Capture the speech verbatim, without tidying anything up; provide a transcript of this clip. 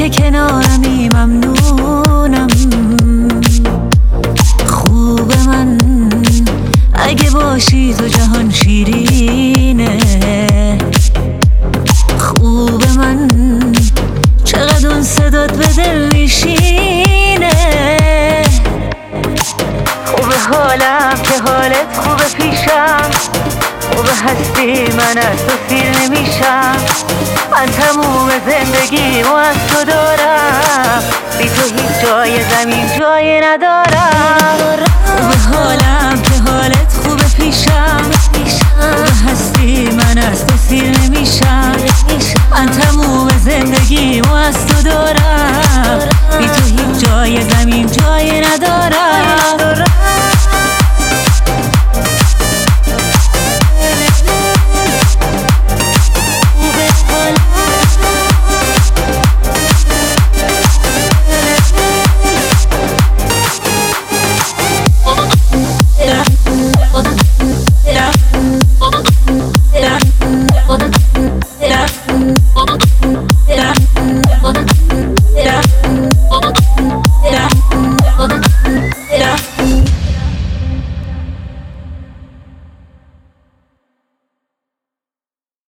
که کنارمی ممنونم. خوب من اگه باشی تو جهان شیرینه. خوب من چقدر اون صدات به دل میشینه. خوب حالم که حالت خوب پیشم. خوب هستی من از تو سیر نمیشم. من تموم زندگی و از تو دارم. بی تو هیچ جای زمین جای ندارم. خوب حالم که حالت خوب پیشم. خوب هستی من از تو سیر نمیشم. من تموم زندگی و از تو دارم. بی تو هیچ جای زمین جای ندارم.